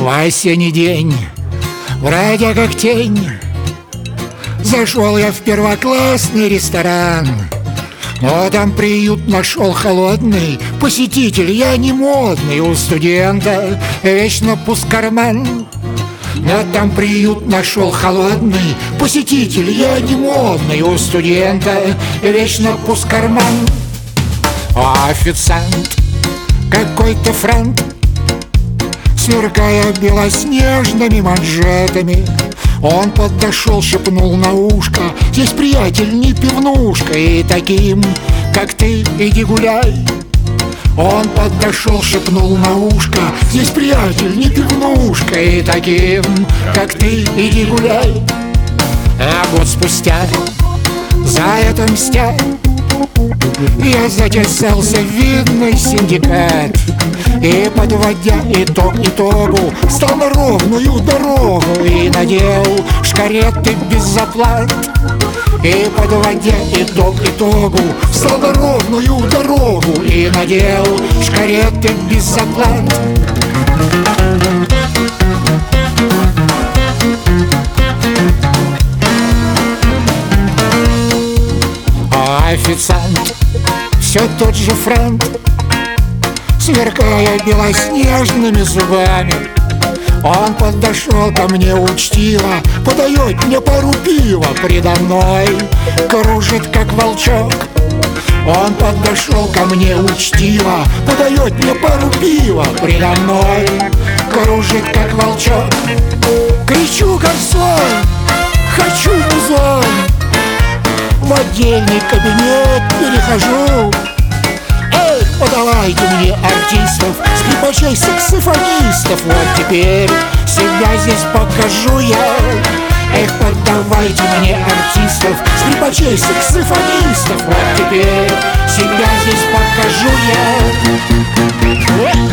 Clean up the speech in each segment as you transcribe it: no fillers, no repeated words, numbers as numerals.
В осенний день, бродя как тень, зашел я в первоклассный ресторан. Но там приют нашел холодный, посетитель я не модный, у студента вечно пуст карман. Но там приют нашел холодный, посетитель я не модный, у студента вечно пуст карман. А официант какой-то франт, сверкая белоснежными манжетами, он подошел, шепнул на ушко: здесь, приятель, не пивнушка, и таким, как ты, иди гуляй. Он подошел, шепнул на ушко: здесь, приятель, не пивнушка, и таким, как ты, иди гуляй. А год спустя, за это мстя, я затесался в видный синдикат. И, подводя итог итогу, стал на ровную дорогу и надел шкареты без заплат. И, подводя итог итогу, стал на ровную дорогу и надел шкареты без заплат. А официант все тот же франт, сверкая белоснежными зубами, он подошел ко мне учтиво, подает мне пару пива, предо мной кружит, как волчок. Он подошел ко мне учтиво, подает мне пару пива, предо мной кружит, как волчок. Кричу, как слон, хочу музон, в отдельный кабинет перехожу. Эй, подавайте мне артистов, скрипачей, саксофонистов. Вот теперь себя здесь покажу я. Эх, подавайте мне артистов, скрипачей, саксофонистов. Вот теперь себя здесь покажу я.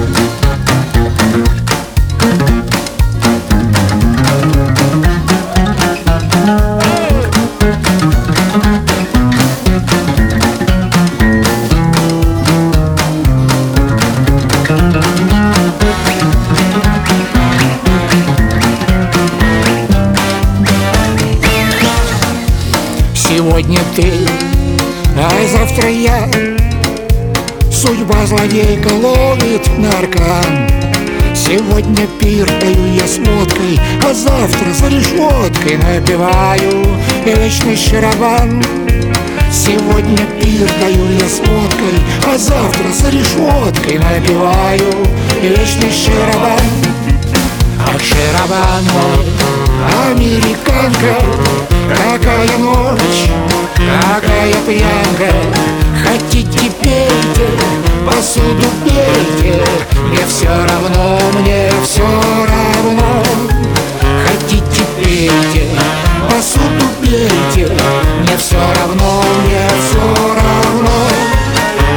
Сегодня ты, а завтра я. Судьба злодейка ловит на аркан. Сегодня пир даю я с водкой, а завтра за решеткой напиваю вечный шарабан. Сегодня пир даю я с водкой, а завтра за решеткой напиваю вечный шарабан. А шарабан мой, американка, какая ночь, какая пьянка. Хотите пейте, посуду пейте, мне все равно, мне все равно. Хотите пейте, посуду пейте, мне все равно, мне все равно.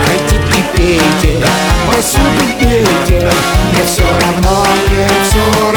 Хотите пейте, посуду пейте, мне все равно, мне все равно.